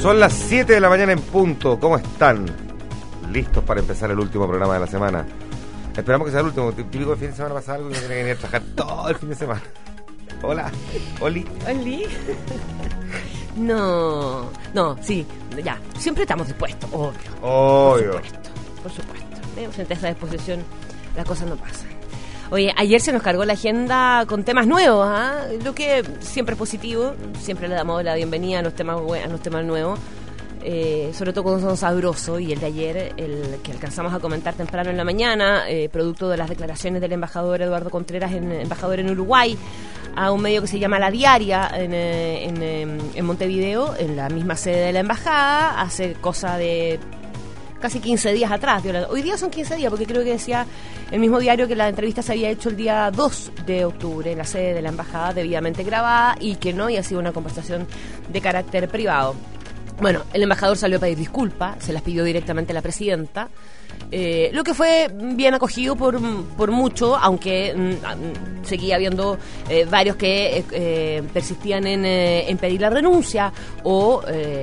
Son las 7 de la mañana en punto. ¿Cómo están? ¿Listos para empezar el último programa de la semana? Esperamos que sea el último. Típico el fin de semana pasa algo y no tiene que venir a trabajar todo el fin de semana. Hola. Oli. ¿Oli? No, sí, ya. Siempre estamos dispuestos, obvio. Por supuesto. Frente a esa disposición, las cosas no pasan. Oye, ayer se nos cargó la agenda con temas nuevos, lo que siempre es positivo, siempre le damos la bienvenida a los temas nuevos, sobre todo cuando son sabrosos, y el de ayer, el que alcanzamos a comentar temprano en la mañana, producto de las declaraciones del embajador Eduardo Contreras, embajador en Uruguay, a un medio que se llama La Diaria en Montevideo, en la misma sede de la embajada, hace cosa de casi 15 días atrás. Hoy día son 15 días, porque creo que decía el mismo diario que la entrevista se había hecho el día 2 de octubre en la sede de la embajada, debidamente grabada, y que no había sido una conversación de carácter privado. Bueno, el embajador salió a pedir disculpas, se las pidió directamente a la presidenta, lo que fue bien acogido por mucho, aunque seguía habiendo varios que persistían en pedir la renuncia o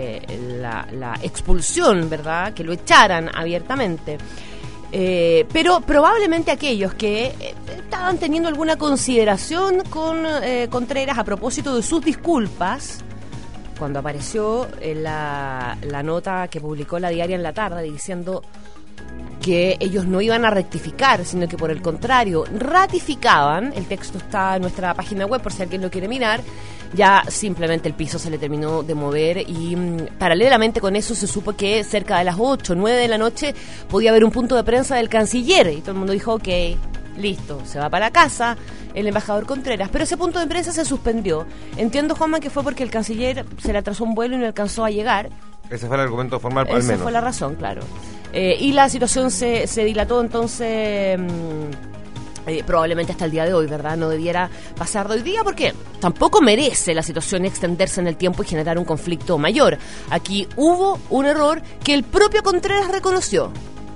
la expulsión, ¿verdad?, que lo echaran abiertamente. Pero probablemente aquellos que estaban teniendo alguna consideración con Contreras a propósito de sus disculpas, cuando apareció la nota que publicó La Diaria en la tarde diciendo que ellos no iban a rectificar, sino que por el contrario ratificaban, el texto está en nuestra página web por si alguien lo quiere mirar, ya simplemente el piso se le terminó de mover, y paralelamente con eso se supo que cerca de las 8, 9 de la noche podía haber un punto de prensa del canciller, y todo el mundo dijo, ok, listo, se va para la casa el embajador Contreras, pero ese punto de prensa se suspendió. Entiendo, Juanma, que fue porque el canciller se le atrasó un vuelo y no alcanzó a llegar. Ese fue el argumento formal, al menos. Esa fue la razón, claro. Y la situación se dilató, entonces probablemente hasta el día de hoy, ¿verdad? No debiera pasar de hoy día, porque tampoco merece la situación extenderse en el tiempo y generar un conflicto mayor. Aquí hubo un error que el propio Contreras reconoció.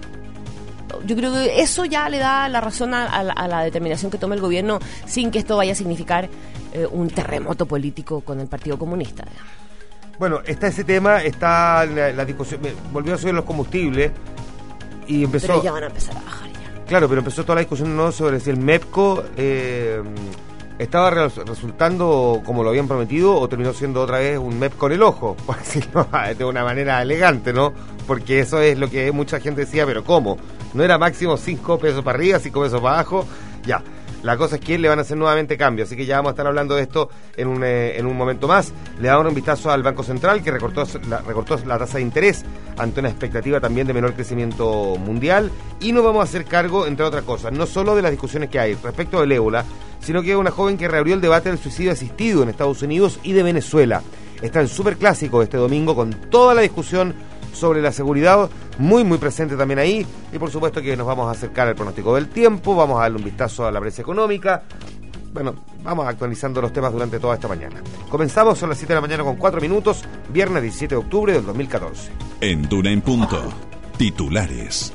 Yo creo que eso ya le da la razón a la determinación que tome el gobierno, sin que esto vaya a significar un terremoto político con el Partido Comunista. Bueno, está ese tema, está la discusión, volvió a subir los combustibles y empezó... Pero ya van a empezar a bajar ya. Claro, pero empezó toda la discusión sobre si el MEPCO estaba resultando como lo habían prometido o terminó siendo otra vez un MEP con el ojo, por decirlo de una manera elegante, ¿no? Porque eso es lo que mucha gente decía, pero ¿cómo? ¿No era máximo 5 pesos para arriba, 5 pesos para abajo? Ya. La cosa es que le van a hacer nuevamente cambios, así que ya vamos a estar hablando de esto en un momento más. Le damos un vistazo al Banco Central, que recortó la tasa de interés ante una expectativa también de menor crecimiento mundial, y nos vamos a hacer cargo, entre otras cosas, no solo de las discusiones que hay respecto del ébola, sino que una joven que reabrió el debate del suicidio asistido en Estados Unidos y de Venezuela. Está en Superclásico este domingo con toda la discusión sobre la seguridad, muy presente también ahí, y por supuesto que nos vamos a acercar al pronóstico del tiempo, vamos a darle un vistazo a la prensa económica. Bueno, vamos actualizando los temas durante toda esta mañana. Comenzamos, son las 7 de la mañana con 4 minutos, viernes 17 de octubre del 2014. En Duna en Punto, titulares.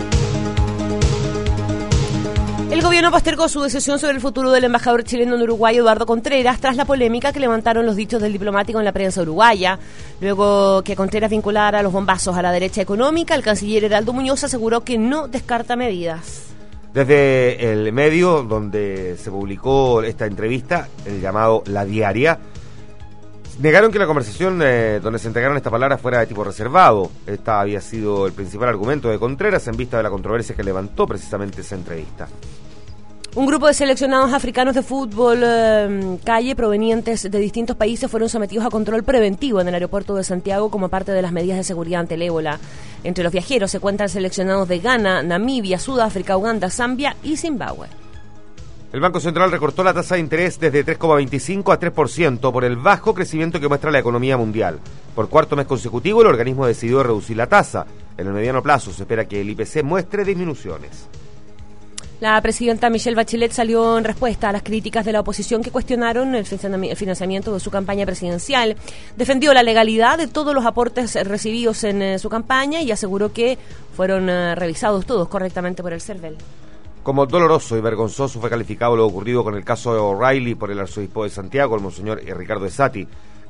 El gobierno postergó su decisión sobre el futuro del embajador chileno en Uruguay, Eduardo Contreras, tras la polémica que levantaron los dichos del diplomático en la prensa uruguaya. Luego que Contreras vinculara los bombazos a la derecha económica, el canciller Heraldo Muñoz aseguró que no descarta medidas. Desde el medio donde se publicó esta entrevista, el llamado La Diaria, negaron que la conversación donde se entregaron estas palabras fuera de tipo reservado. Esta había sido el principal argumento de Contreras en vista de la controversia que levantó precisamente esa entrevista. Un grupo de seleccionados africanos de fútbol calle provenientes de distintos países fueron sometidos a control preventivo en el aeropuerto de Santiago como parte de las medidas de seguridad ante el ébola. Entre los viajeros se cuentan seleccionados de Ghana, Namibia, Sudáfrica, Uganda, Zambia y Zimbabue. El Banco Central recortó la tasa de interés desde 3,25 a 3% por el bajo crecimiento que muestra la economía mundial. Por cuarto mes consecutivo, el organismo decidió reducir la tasa. En el mediano plazo se espera que el IPC muestre disminuciones. La presidenta Michelle Bachelet salió en respuesta a las críticas de la oposición que cuestionaron el financiamiento de su campaña presidencial. Defendió la legalidad de todos los aportes recibidos en su campaña y aseguró que fueron revisados todos correctamente por el CERVEL. Como doloroso y vergonzoso fue calificado lo ocurrido con el caso de O'Reilly por el arzobispo de Santiago, el monseñor Ricardo Esati.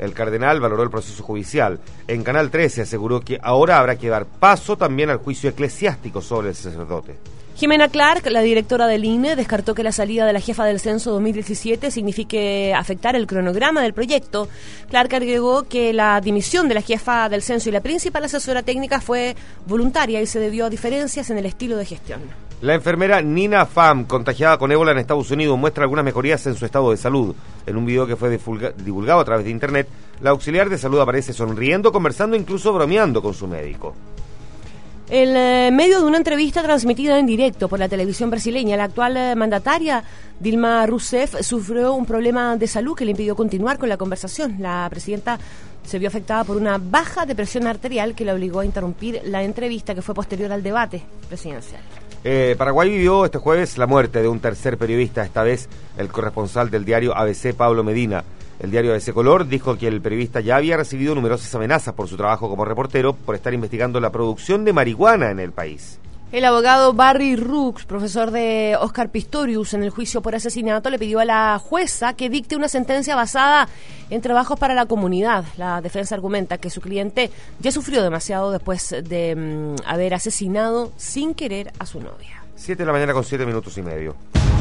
El cardenal valoró el proceso judicial. En Canal 13 aseguró que ahora habrá que dar paso también al juicio eclesiástico sobre el sacerdote. Jimena Clark, la directora del INE, descartó que la salida de la jefa del censo 2017 signifique afectar el cronograma del proyecto. Clark agregó que la dimisión de la jefa del censo y la principal asesora técnica fue voluntaria y se debió a diferencias en el estilo de gestión. La enfermera Nina Pham, contagiada con ébola en Estados Unidos, muestra algunas mejorías en su estado de salud. En un video que fue divulgado a través de internet, la auxiliar de salud aparece sonriendo, conversando, incluso bromeando con su médico. En medio de una entrevista transmitida en directo por la televisión brasileña, la actual mandataria Dilma Rousseff sufrió un problema de salud que le impidió continuar con la conversación. La presidenta se vio afectada por una baja de presión arterial que la obligó a interrumpir la entrevista, que fue posterior al debate presidencial. Paraguay vivió este jueves la muerte de un tercer periodista, esta vez el corresponsal del diario ABC, Pablo Medina. El diario ABC Color dijo que el periodista ya había recibido numerosas amenazas por su trabajo como reportero por estar investigando la producción de marihuana en el país. El abogado Barry Rooks, profesor de Oscar Pistorius en el juicio por asesinato, le pidió a la jueza que dicte una sentencia basada en trabajos para la comunidad. La defensa argumenta que su cliente ya sufrió demasiado después de haber asesinado sin querer a su novia. 7 de la mañana con 7 minutos y medio.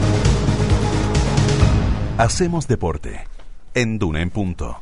Hacemos deporte en Duna en Punto.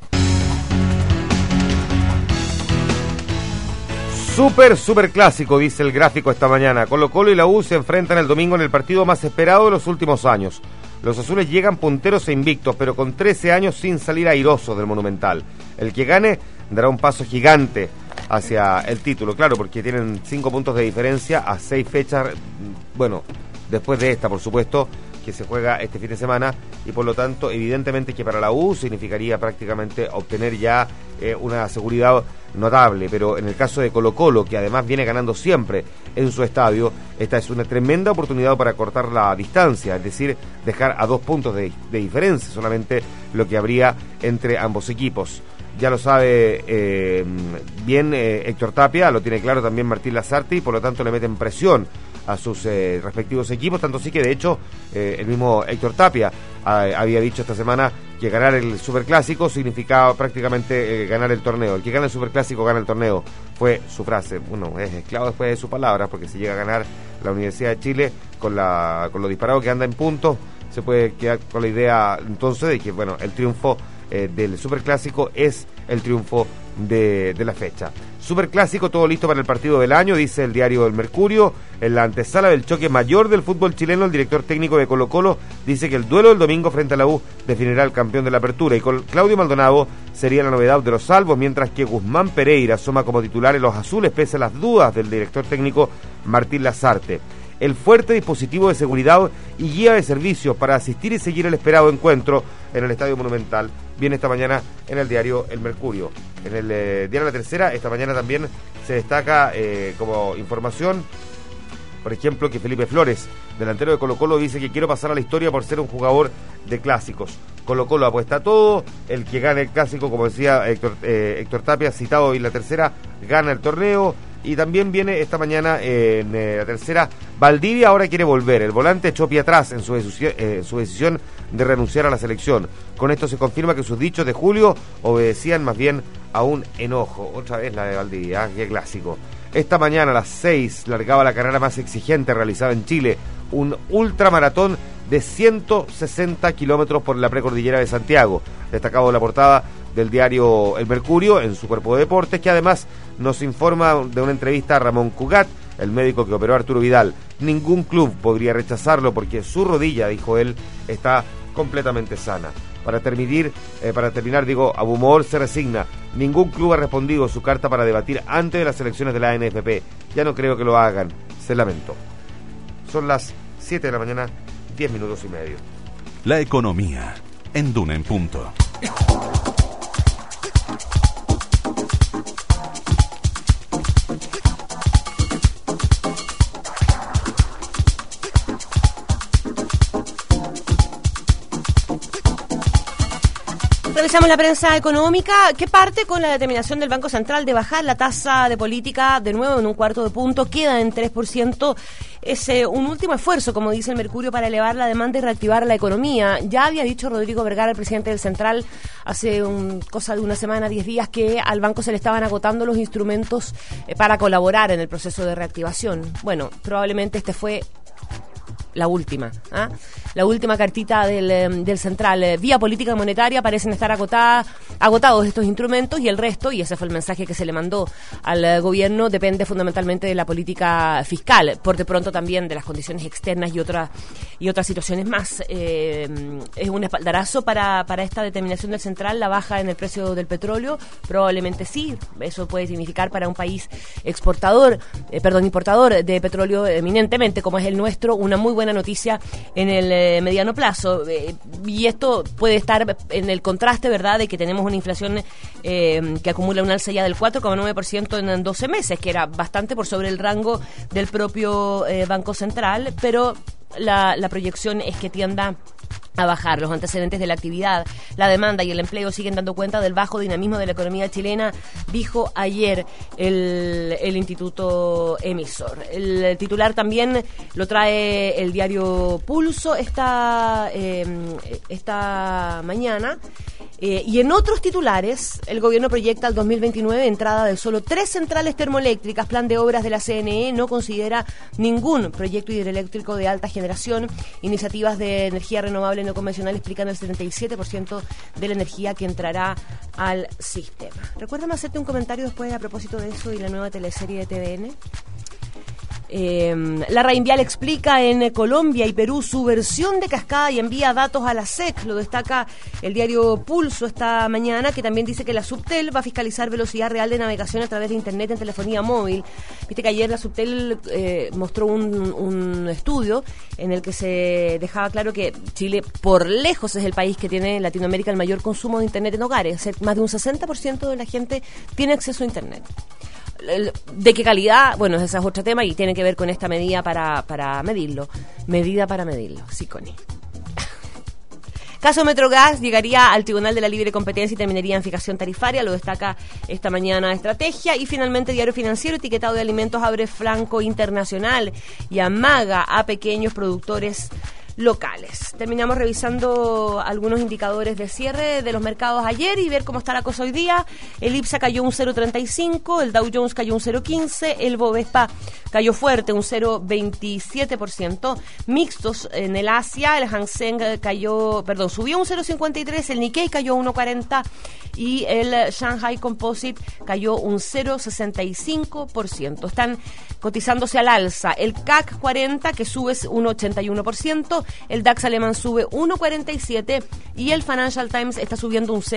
Super clásico, dice el gráfico esta mañana. Colo-Colo y la U se enfrentan el domingo en el partido más esperado de los últimos años. Los azules llegan punteros e invictos, pero con 13 años sin salir airosos del Monumental. El que gane dará un paso gigante hacia el título, claro, porque tienen 5 puntos de diferencia a 6 fechas, bueno, después de esta, por supuesto, que se juega este fin de semana, y por lo tanto, evidentemente que para la U significaría prácticamente obtener ya una seguridad notable, pero en el caso de Colo-Colo, que además viene ganando siempre en su estadio, esta es una tremenda oportunidad para cortar la distancia, es decir, dejar a 2 puntos de diferencia solamente lo que habría entre ambos equipos. Ya lo sabe bien Héctor Tapia, lo tiene claro también Martín Lasarte, y por lo tanto le meten presión a sus respectivos equipos, tanto sí que de hecho el mismo Héctor Tapia había dicho esta semana que ganar el Superclásico significaba prácticamente ganar el torneo. El que gana el Superclásico gana el torneo, fue su frase. Bueno, es esclavo después de sus palabras, porque si llega a ganar la Universidad de Chile con lo disparado que anda en puntos, se puede quedar con la idea entonces de que bueno, el triunfo del Superclásico es el triunfo de la fecha. Superclásico, todo listo para el partido del año, dice el diario El Mercurio. En la antesala del choque mayor del fútbol chileno, el director técnico de Colo-Colo dice que el duelo del domingo frente a la U definirá el campeón de la apertura, y con Claudio Maldonado sería la novedad de los salvos, mientras que Guzmán Pereira asoma como titular en los azules pese a las dudas del director técnico Martín Lasarte. El fuerte dispositivo de seguridad y guía de servicios para asistir y seguir el esperado encuentro en el Estadio Monumental viene esta mañana en el diario El Mercurio. En el diario La Tercera esta mañana también se destaca como información, por ejemplo, que Felipe Flores, delantero de Colo-Colo, dice que quiero pasar a la historia por ser un jugador de clásicos. Colo-Colo apuesta a todo, el que gane el clásico, como decía Héctor Tapia, citado en La Tercera, gana el torneo. Y también viene esta mañana en La Tercera, Valdivia ahora quiere volver. El volante echó pie atrás en su decisión de renunciar a la selección. Con esto se confirma que sus dichos de julio obedecían más bien a un enojo. Otra vez la de Valdivia, qué clásico. Esta mañana a las 6 largaba la carrera más exigente realizada en Chile, un ultramaratón de 160 kilómetros por la precordillera de Santiago. Destacado la portada del diario El Mercurio en su cuerpo de deportes, que además nos informa de una entrevista a Ramón Cugat, el médico que operó a Arturo Vidal. Ningún club podría rechazarlo porque su rodilla, dijo él, está completamente sana. Para terminar, Abumor se resigna. Ningún club ha respondido su carta para debatir antes de las elecciones de la ANFP. Ya no creo que lo hagan. Se lamentó. Son las 7 de la mañana, 10 minutos y medio. La economía en Duna en Punto. Revisamos la prensa económica, que parte con la determinación del Banco Central de bajar la tasa de política de nuevo en 1/4 punto, queda en 3%. Es un último esfuerzo, como dice el Mercurio, para elevar la demanda y reactivar la economía. Ya había dicho Rodrigo Vergara, el presidente del Central, hace cosa de una semana, 10 días, que al banco se le estaban agotando los instrumentos para colaborar en el proceso de reactivación. Bueno, probablemente este fue la última cartita del Central. Vía política monetaria parecen estar agotados estos instrumentos, y el resto, y ese fue el mensaje que se le mandó al gobierno, depende fundamentalmente de la política fiscal, por de pronto también de las condiciones externas y otras situaciones más. Es un espaldarazo para esta determinación del Central, la baja en el precio del petróleo, probablemente sí. Eso puede significar para un país importador de petróleo eminentemente como es el nuestro, una muy buena noticia en el mediano plazo, y esto puede estar en el contraste, ¿verdad?, de que tenemos una inflación que acumula un alza ya del 4,9% en 12 meses, que era bastante por sobre el rango del propio Banco Central, pero la proyección es que tienda a bajar. Los antecedentes de la actividad, la demanda y el empleo siguen dando cuenta del bajo dinamismo de la economía chilena, dijo ayer el instituto emisor. El titular también lo trae el diario Pulso esta mañana. Y en otros titulares, el gobierno proyecta al 2029 entrada de solo 3 centrales termoeléctricas. Plan de obras de la CNE no considera ningún proyecto hidroeléctrico de alta generación. Iniciativas de energía renovable no convencional explican el 77% de la energía que entrará al sistema. Recuérdame hacerte un comentario después a propósito de eso y la nueva teleserie de TVN. La Rainvial explica en Colombia y Perú su versión de cascada y envía datos a la SEC. Lo destaca el diario Pulso esta mañana, que también dice que la Subtel va a fiscalizar velocidad real de navegación a través de internet en telefonía móvil. Viste que ayer la Subtel mostró un estudio en el que se dejaba claro que Chile por lejos es el país que tiene en Latinoamérica el mayor consumo de internet en hogares. Más de un 60% de la gente tiene acceso a internet. ¿De qué calidad? Bueno, ese es otro tema y tiene que ver con esta medida para medirlo. Medida para medirlo, sí, Connie. Caso Metrogas llegaría al Tribunal de la Libre Competencia y terminaría en fijación tarifaria, lo destaca esta mañana Estrategia. Y finalmente Diario Financiero, etiquetado de alimentos abre flanco internacional y amaga a pequeños productores locales. Terminamos revisando algunos indicadores de cierre de los mercados ayer y ver cómo está la cosa hoy día. El IPSA cayó un 0,35, el Dow Jones cayó un 0,15, el Bovespa cayó fuerte, un 0,27%. Mixtos en el Asia, el Hang Seng subió un 0,53, el Nikkei cayó 1,40 y el Shanghai Composite cayó un 0,65%. Están cotizándose al alza el CAC 40, que sube 1,81%, el DAX alemán sube 1,47% y el Financial Times está subiendo un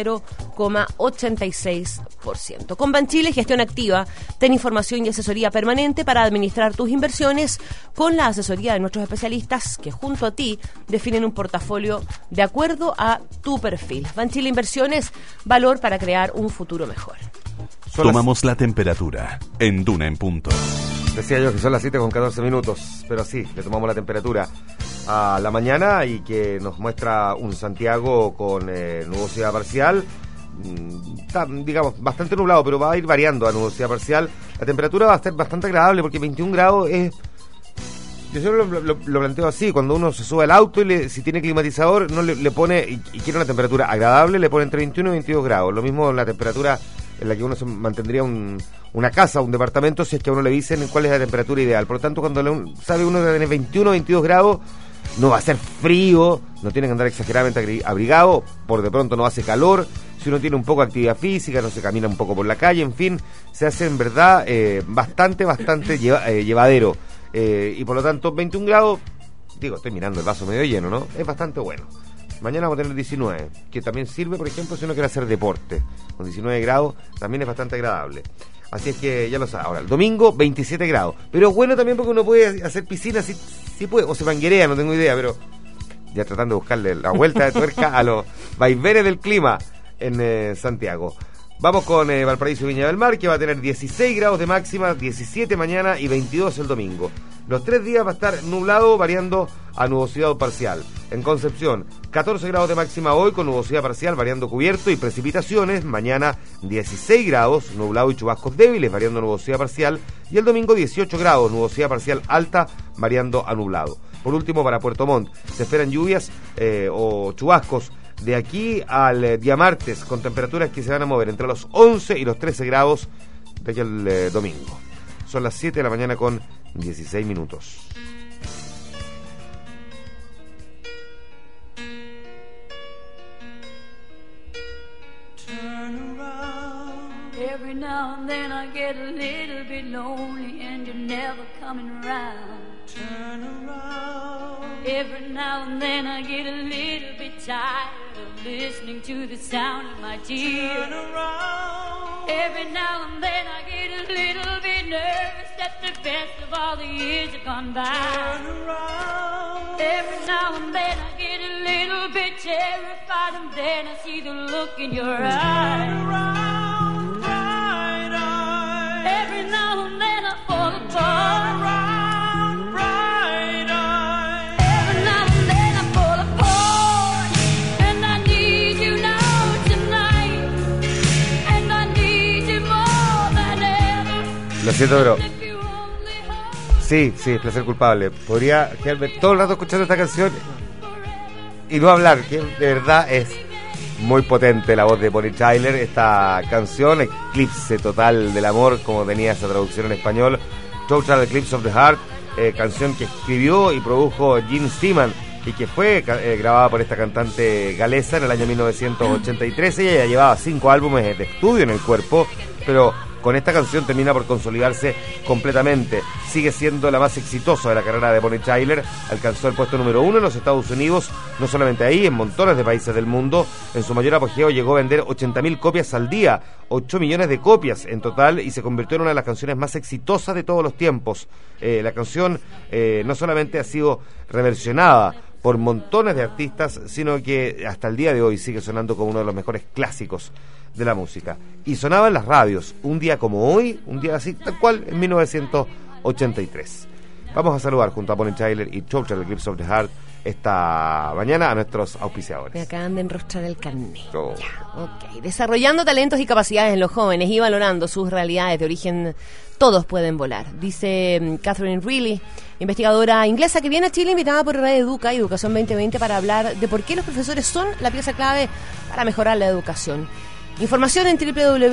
0,86%. Con Banchile, gestión activa, ten información y asesoría permanente para administrar tus inversiones con la asesoría de nuestros especialistas que junto a ti definen un portafolio de acuerdo a tu perfil. Banchile Inversiones, valor para crear un futuro mejor. Tomamos la temperatura en Duna en punto. Decía yo que son las 7:14, pero sí, le tomamos la temperatura a la mañana y que nos muestra un Santiago con nubosidad parcial. Está, digamos, bastante nublado, pero va a ir variando a nubosidad parcial. La temperatura va a estar bastante agradable porque 21 grados es... Yo siempre lo planteo así, cuando uno se sube al auto y si tiene climatizador, no le pone, y quiere una temperatura agradable, le pone entre 21 y 22 grados. Lo mismo la temperatura en la que uno se mantendría una casa, un departamento, si es que a uno le dicen cuál es la temperatura ideal. Por lo tanto, cuando sabe uno que tiene 21 o 22 grados, no va a ser frío, no tiene que andar exageradamente abrigado, por de pronto no hace calor. Si uno tiene un poco de actividad física, no se camina un poco por la calle, en fin, se hace en verdad bastante llevadero. Y por lo tanto, 21 grados, digo, estoy mirando el vaso medio lleno, ¿no? Es bastante bueno. Mañana vamos a tener 19, que también sirve, por ejemplo, si uno quiere hacer deporte. Con 19 grados también es bastante agradable. Así es que ya lo sabe. Ahora, el domingo, 27 grados. Pero es bueno también porque uno puede hacer piscina, si puede, o se manguerea, no tengo idea, pero ya tratando de buscarle la vuelta de tuerca a los vaivenes del clima en Santiago. Vamos con Valparaíso y Viña del Mar, que va a tener 16 grados de máxima, 17 mañana y 22 el domingo. Los 3 días va a estar nublado, variando a nubosidad parcial. En Concepción, 14 grados de máxima hoy, con nubosidad parcial, variando cubierto y precipitaciones. Mañana, 16 grados, nublado y chubascos débiles, variando a nubosidad parcial. Y el domingo, 18 grados, nubosidad parcial alta, variando a nublado. Por último, para Puerto Montt, se esperan lluvias o chubascos de aquí al día martes, con temperaturas que se van a mover entre los 11 y los 13 grados de aquí al domingo. Son las 7 de la mañana con 16 minutos. Every now and then I get a little bit lonely and you're never coming around. Turn around. Every now and then I get a little bit tired of listening to the sound of my tears. Turn around. Every now and then I get a little bit nervous that the best of all the years have gone by. Turn around. Every now and then I get a little bit terrified and then I see the look in your eyes. Turn around. Every now and then I fall apart. Around, bright eyes. Every now and then I fall apart. And I need you now tonight. And I need you more than ever. Lo siento, pero sí, es placer culpable. Podría quedarme todo el rato escuchando esta canción y no hablar, que de verdad es muy potente la voz de Bonnie Tyler. Esta canción, Eclipse Total del Amor, como tenía esa traducción en español, Total Eclipse of the Heart, canción que escribió y produjo Gene Steeman y que fue grabada por esta cantante galesa en el año 1983. Ella ya llevaba 5 álbumes de estudio en el cuerpo, pero con esta canción termina por consolidarse completamente. Sigue siendo la más exitosa de la carrera de Bonnie Tyler. Alcanzó el puesto número 1 en los Estados Unidos, no solamente ahí, en montones de países del mundo. En su mayor apogeo llegó a vender 80.000 copias al día, 8 millones de copias en total, y se convirtió en una de las canciones más exitosas de todos los tiempos. La canción no solamente ha sido reversionada por montones de artistas, sino que hasta el día de hoy sigue sonando como uno de los mejores clásicos de la música. Y sonaba en las radios, un día como hoy, un día así, tal cual, en 1983. Vamos a saludar junto a Bonnie Tyler y Total Eclipse of the Heart esta mañana a nuestros auspiciadores. Me acaban de enrostrar el carnet. Oh. Ya, ok. Desarrollando talentos y capacidades en los jóvenes y valorando sus realidades de origen, todos pueden volar, dice Catherine Reilly, investigadora inglesa que viene a Chile invitada por Radio Educa y Educación 2020 para hablar de por qué los profesores son la pieza clave para mejorar la educación. Información en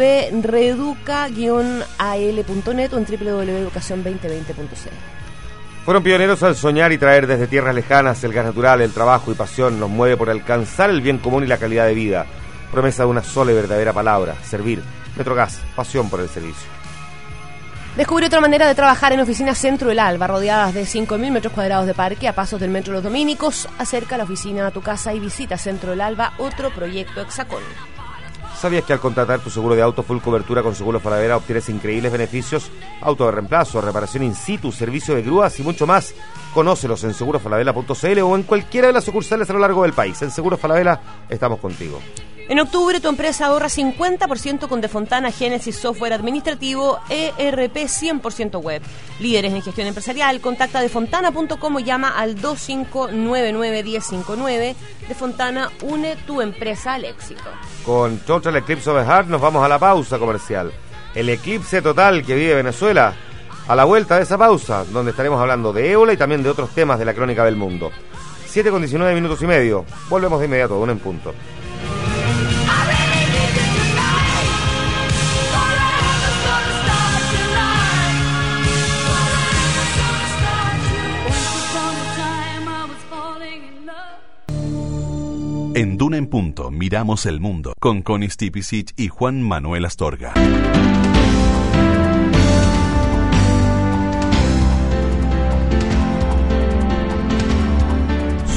www.reeduca-al.net o en www.educacion2020.cl. Fueron pioneros al soñar y traer desde tierras lejanas el gas natural. El trabajo y pasión nos mueve por alcanzar el bien común y la calidad de vida. Promesa de una sola y verdadera palabra: servir. Metrogas, pasión por el servicio. Descubre otra manera de trabajar en Oficinas Centro del Alba, rodeadas de 5.000 metros cuadrados de parque, a pasos del Metro Los Dominicos. Acerca la oficina a tu casa y visita Centro del Alba, otro proyecto Hexacón. ¿Sabías que al contratar tu seguro de auto full cobertura con Seguros Falabella obtienes increíbles beneficios? Auto de reemplazo, reparación in situ, servicio de grúas y mucho más. Conócelos en segurosfalabella.cl o en cualquiera de las sucursales a lo largo del país. En Seguros Falabella estamos contigo. En octubre tu empresa ahorra 50% con Defontana Génesis Software Administrativo ERP 100% web. Líderes en gestión empresarial, contacta defontana.com o llama al 2599-1059. Defontana, une tu empresa al éxito. Con Total Eclipse of the Heart nos vamos a la pausa comercial. El eclipse total que vive Venezuela. A la vuelta de esa pausa, donde estaremos hablando de ébola y también de otros temas de la crónica del mundo. 7:19 minutos y medio. Volvemos de inmediato, 1 en punto. En Duna en Punto miramos el mundo con Connie Stipicic y Juan Manuel Astorga.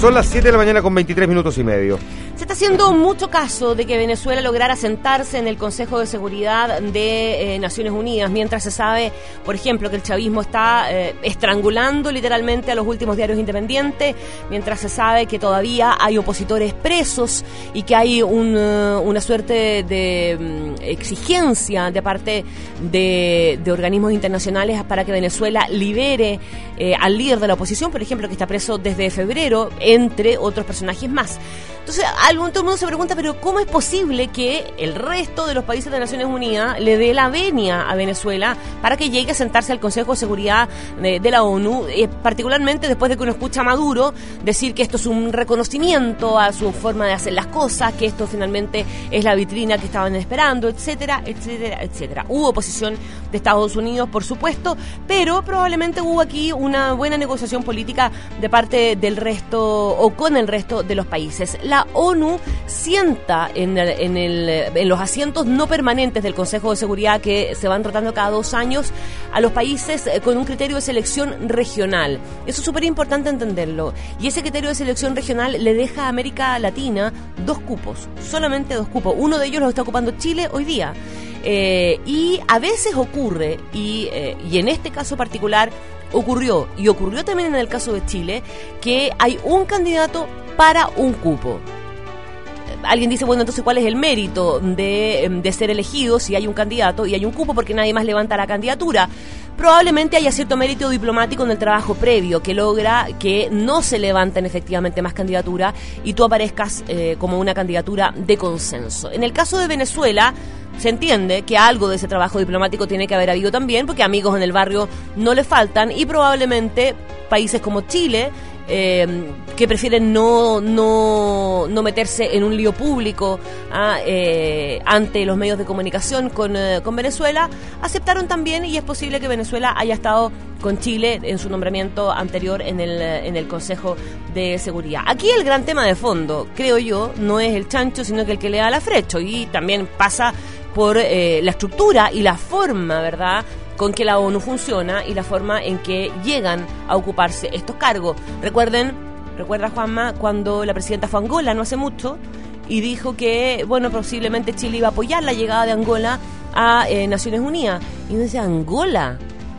Son las 7 de la mañana con 23 minutos y medio. Se está haciendo mucho caso de que Venezuela lograra sentarse en el Consejo de Seguridad de Naciones Unidas, mientras se sabe, por ejemplo, que el chavismo está estrangulando literalmente a los últimos diarios independientes, mientras se sabe que todavía hay opositores presos y que hay una suerte de exigencia de parte de organismos internacionales para que Venezuela libere al líder de la oposición, por ejemplo, que está preso desde febrero, entre otros personajes más. Entonces, todo el mundo se pregunta, pero ¿cómo es posible que el resto de los países de Naciones Unidas le dé la venia a Venezuela para que llegue a sentarse al Consejo de Seguridad de la ONU, particularmente después de que uno escucha a Maduro decir que esto es un reconocimiento a su forma de hacer las cosas, que esto finalmente es la vitrina que estaban esperando, etcétera, etcétera, etcétera? Hubo oposición de Estados Unidos, por supuesto, pero probablemente hubo aquí una buena negociación política de parte del resto o con el resto de los países. La ONU sienta en los asientos no permanentes del Consejo de Seguridad, que se van rotando cada 2 años, a los países con un criterio de selección regional. Eso es súper importante entenderlo. Y ese criterio de selección regional le deja a América Latina 2 cupos, solamente 2 cupos. Uno de ellos lo está ocupando Chile hoy día. Y a veces ocurre, y en este caso particular ocurrió también en el caso de Chile, que hay un candidato para un cupo. Alguien dice, bueno, entonces ¿cuál es el mérito de ser elegido si hay un candidato y hay un cupo porque nadie más levanta la candidatura? Probablemente haya cierto mérito diplomático en el trabajo previo que logra que no se levanten efectivamente más candidaturas y tú aparezcas como una candidatura de consenso. En el caso de Venezuela, se entiende que algo de ese trabajo diplomático tiene que haber habido también, porque amigos en el barrio no le faltan, y probablemente países como Chile, que prefieren no meterse en un lío público ante los medios de comunicación con Venezuela, aceptaron también, y es posible que Venezuela haya estado con Chile en su nombramiento anterior en el Consejo de Seguridad. Aquí el gran tema de fondo, creo yo, no es el chancho, sino que el que le da la frecho, y también pasa por la estructura y la forma, ¿verdad?, con que la ONU funciona y la forma en que llegan a ocuparse estos cargos. Recuerda Juanma, cuando la presidenta fue a Angola no hace mucho y dijo que, bueno, posiblemente Chile iba a apoyar la llegada de Angola a Naciones Unidas. Y uno dice, Angola,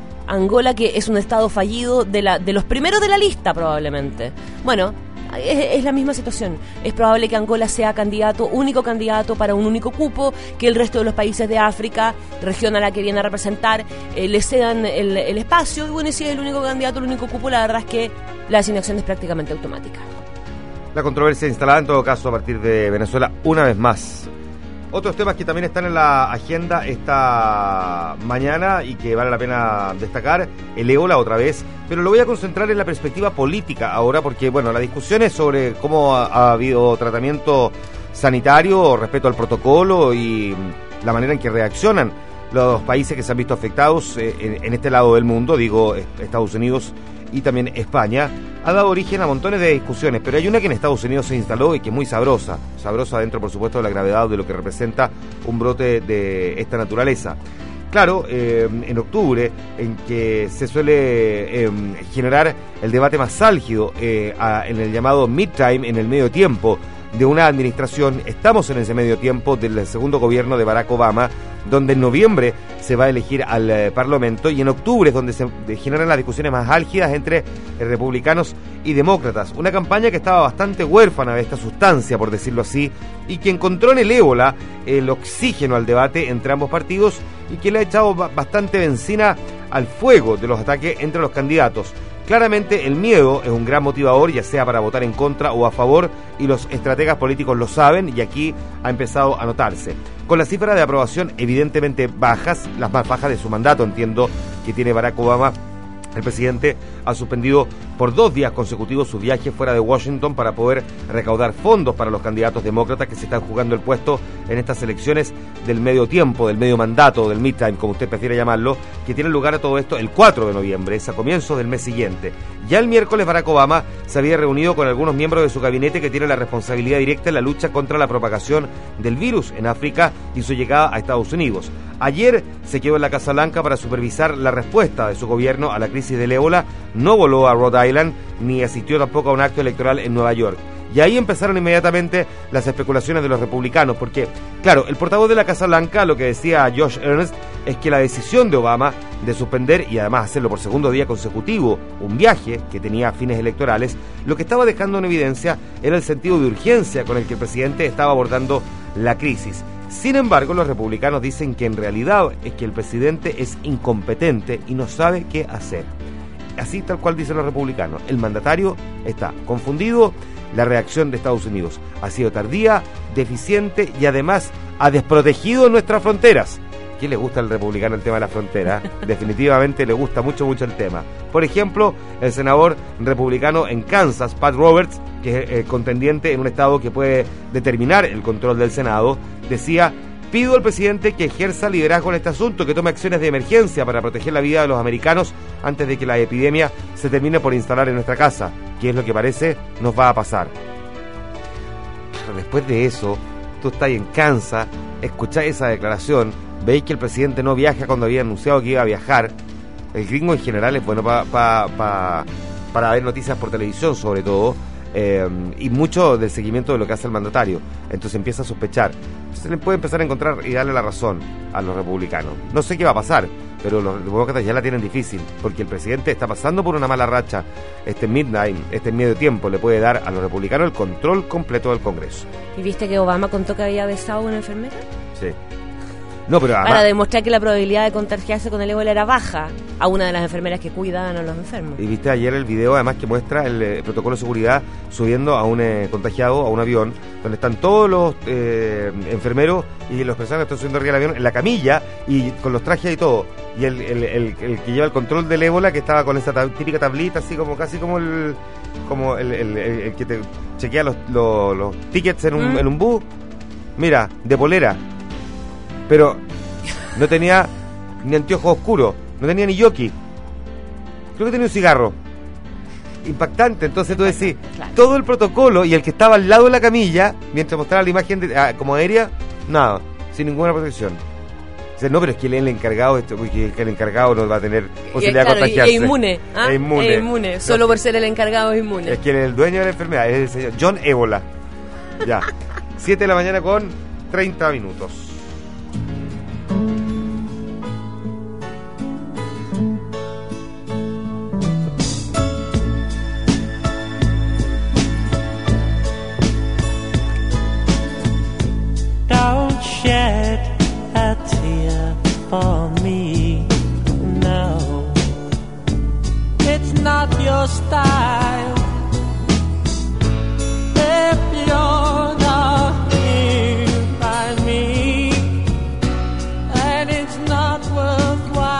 que es un estado fallido de los primeros de la lista probablemente. Bueno, es la misma situación. Es probable que Angola sea único candidato para un único cupo, que el resto de los países de África, región a la que viene a representar, le cedan el espacio. Y bueno, y si es el único candidato, el único cupo, la verdad es que la designación es prácticamente automática. La controversia instalada en todo caso a partir de Venezuela una vez más. Otros temas que también están en la agenda esta mañana y que vale la pena destacar, el ébola otra vez, pero lo voy a concentrar en la perspectiva política ahora, porque bueno, la discusión es sobre cómo ha habido tratamiento sanitario, respeto al protocolo y la manera en que reaccionan los países que se han visto afectados en este lado del mundo, digo Estados Unidos y también España, ha dado origen a montones de discusiones, pero hay una que en Estados Unidos se instaló y que es muy sabrosa dentro, por supuesto, de la gravedad de lo que representa un brote de esta naturaleza. Claro, en octubre, en que se suele generar el debate más álgido en el llamado midterm, en el medio tiempo de una administración, estamos en ese medio tiempo del segundo gobierno de Barack Obama, donde en noviembre se va a elegir al Parlamento y en octubre es donde se generan las discusiones más álgidas entre republicanos y demócratas. Una campaña que estaba bastante huérfana de esta sustancia, por decirlo así, y que encontró en el ébola el oxígeno al debate entre ambos partidos y que le ha echado bastante benzina al fuego de los ataques entre los candidatos. Claramente el miedo es un gran motivador, ya sea para votar en contra o a favor, y los estrategas políticos lo saben y aquí ha empezado a notarse. Con las cifras de aprobación evidentemente bajas, las más bajas de su mandato, entiendo, que tiene Barack Obama, el presidente ha suspendido por 2 días consecutivos su viaje fuera de Washington para poder recaudar fondos para los candidatos demócratas que se están jugando el puesto en estas elecciones del medio tiempo, del medio mandato, del midterm, como usted prefiere llamarlo, que tiene lugar a todo esto el 4 de noviembre, es a comienzos del mes siguiente. Ya el miércoles Barack Obama se había reunido con algunos miembros de su gabinete que tienen la responsabilidad directa en la lucha contra la propagación del virus en África y su llegada a Estados Unidos. Ayer se quedó en la Casa Blanca para supervisar la respuesta de su gobierno a la crisis del ébola, no voló a Rhode Island, ni asistió tampoco a un acto electoral en Nueva York. Y ahí empezaron inmediatamente las especulaciones de los republicanos, porque, claro, el portavoz de la Casa Blanca, lo que decía Josh Earnest, es que la decisión de Obama de suspender y además hacerlo por segundo día consecutivo, un viaje que tenía fines electorales, lo que estaba dejando en evidencia era el sentido de urgencia con el que el presidente estaba abordando la crisis. Sin embargo, los republicanos dicen que en realidad es que el presidente es incompetente y no sabe qué hacer. Así tal cual dicen los republicanos. El mandatario está confundido. La reacción de Estados Unidos ha sido tardía, deficiente y además ha desprotegido nuestras fronteras. ¿Quién le gusta al republicano el tema de la frontera? Definitivamente le gusta mucho el tema. Por ejemplo, el senador republicano en Kansas, Pat Roberts, que es contendiente en un estado que puede determinar el control del Senado, decía: pido al presidente que ejerza liderazgo en este asunto, que tome acciones de emergencia para proteger la vida de los americanos antes de que la epidemia se termine por instalar en nuestra casa, que es lo que parece nos va a pasar. Pero después de eso, tú estás en Kansas, escuchás esa declaración, veis que el presidente no viaja cuando había anunciado que iba a viajar. El gringo en general es bueno para ver noticias por televisión, sobre todo, y mucho del seguimiento de lo que hace el mandatario. Entonces empieza a sospechar. Se le puede empezar a encontrar y darle la razón a los republicanos. No sé qué va a pasar, pero los demócratas ya la tienen difícil, porque el presidente está pasando por una mala racha. Este medio tiempo le puede dar a los republicanos el control completo del Congreso. ¿Y viste que Obama contó que había besado a una enfermera? Sí. No, pero además, para demostrar que la probabilidad de contagiarse con el ébola era baja a una de las enfermeras que cuidaban a los enfermos. Y viste ayer el video además que muestra el protocolo de seguridad subiendo a un contagiado a un avión, donde están todos los enfermeros y los personas que están subiendo arriba del avión en la camilla y con los trajes y todo. Y el que lleva el control del ébola, que estaba con esa típica tablita, así como casi como el que te chequea los tickets en un bus, mira, de polera. Pero no tenía ni anteojos oscuros, no tenía ni jockey. Creo que tenía un cigarro. Impactante. Entonces tú decís, claro, todo el protocolo y el que estaba al lado de la camilla, mientras mostraba la imagen como aérea, nada, sin ninguna protección. O sea, no, pero es que el encargado, porque el encargado no va a tener posibilidad de contagiarse. Es inmune, ¿ah? Es inmune. Solo por ser el encargado es inmune. Es que el dueño de la enfermedad es el señor John Ébola. Ya. 7 de la mañana con 30 minutos. Shed a tear for me, no. It's not your style. If you're not here by me, and it's not worthwhile.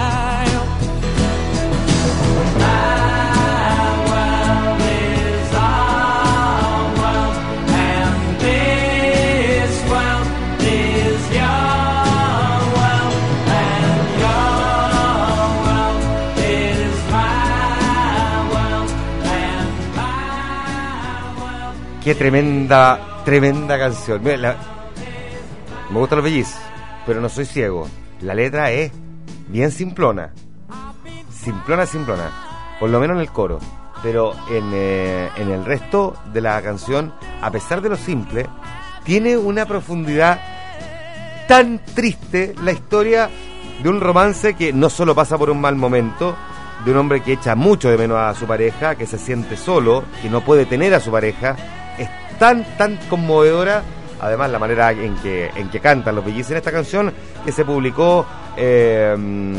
My world is our world, and this world is your world, and your world is my world, and my world. Qué tremenda canción. Mira, me gustan los Bee Gees, pero no soy ciego. La letra es bien simplona. Simplona. Por lo menos en el coro. Pero en el resto de la canción, a pesar de lo simple, tiene una profundidad tan triste. La historia de un romance que no solo pasa por un mal momento, de un hombre que echa mucho de menos a su pareja, que se siente solo, que no puede tener a su pareja. Es tan conmovedora. Además, la manera en que cantan los Bee Gees en esta canción, que se publicó en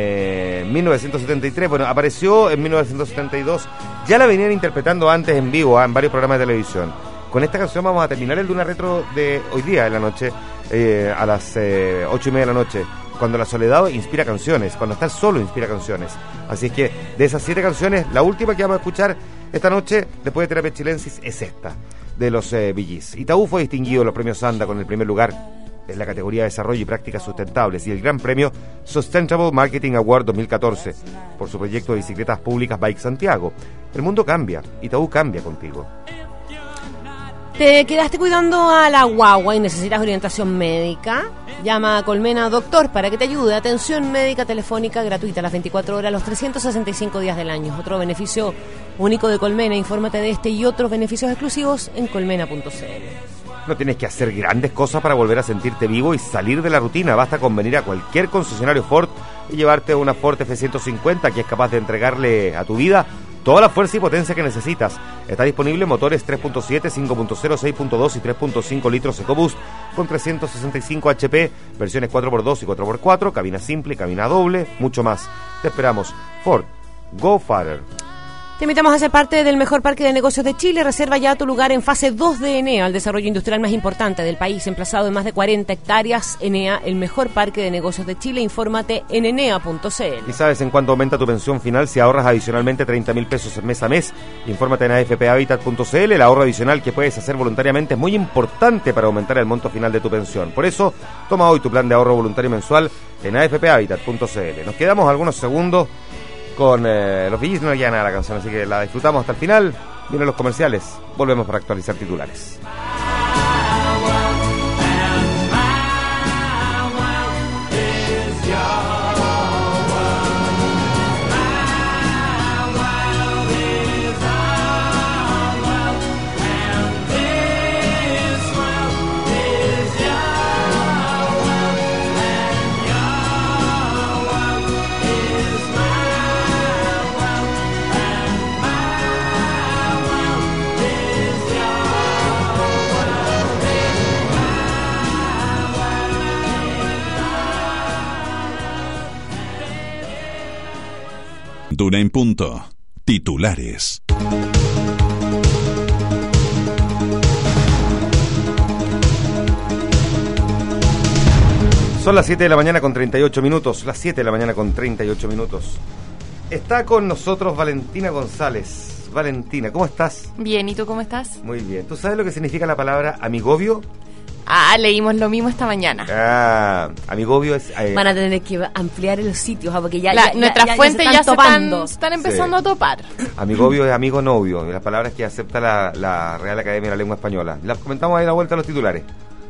1973, bueno, apareció en 1972, ya la venían interpretando antes en vivo en varios programas de televisión. Con esta canción vamos a terminar el Duna Retro de hoy día en la noche, a las 8:30 de la noche, cuando la soledad inspira canciones, cuando estás solo inspira canciones. Así es que de esas 7 canciones, la última que vamos a escuchar esta noche, después de Terapia Chilensis, es esta, de los Bee Gees. Itaú fue distinguido en los premios Sanda con el primer lugar en la categoría de Desarrollo y Prácticas Sustentables y el Gran Premio Sustainable Marketing Award 2014 por su proyecto de bicicletas públicas Bike Santiago. El mundo cambia, Itaú cambia contigo. ¿Te quedaste cuidando a la guagua y necesitas orientación médica? Llama a Colmena Doctor para que te ayude. Atención médica telefónica gratuita las 24 horas, los 365 días del año. Otro beneficio único de Colmena. Infórmate de este y otros beneficios exclusivos en colmena.cl. No tienes que hacer grandes cosas para volver a sentirte vivo y salir de la rutina. Basta con venir a cualquier concesionario Ford y llevarte una Ford F-150 que es capaz de entregarle a tu vida toda la fuerza y potencia que necesitas. Está disponible en motores 3.7, 5.0, 6.2 y 3.5 litros EcoBoost con 365 HP, versiones 4x2 y 4x4, cabina simple, cabina doble, mucho más. Te esperamos. Ford, go farther. Te invitamos a ser parte del mejor parque de negocios de Chile. Reserva ya tu lugar en fase 2 de Enea, el desarrollo industrial más importante del país, emplazado en más de 40 hectáreas. Enea, el mejor parque de negocios de Chile. Infórmate en enea.cl. ¿Y sabes en cuánto aumenta tu pensión final si ahorras adicionalmente 30.000 pesos mes a mes? Infórmate en afphabitat.cl. El ahorro adicional que puedes hacer voluntariamente es muy importante para aumentar el monto final de tu pensión. Por eso, toma hoy tu plan de ahorro voluntario mensual en afphabitat.cl. Nos quedamos algunos segundos con los Billys, no ya nada la canción, así que la disfrutamos hasta el final. Vienen los comerciales, volvemos para actualizar titulares. Duna en punto. Titulares. Son las 7 de la mañana con 38 minutos. Las 7 de la mañana con 38 minutos. Está con nosotros Valentina González. Valentina, ¿cómo estás? Bien, ¿y tú cómo estás? Muy bien. ¿Tú sabes lo que significa la palabra amigobio? Leímos lo mismo esta mañana. Amigobio es... Van a tener que ampliar los sitios, porque nuestras fuentes ya se están empezando a topar. Amigobio es amigo novio, las palabras que acepta la Real Academia de la Lengua Española. Las comentamos ahí a la vuelta a los titulares.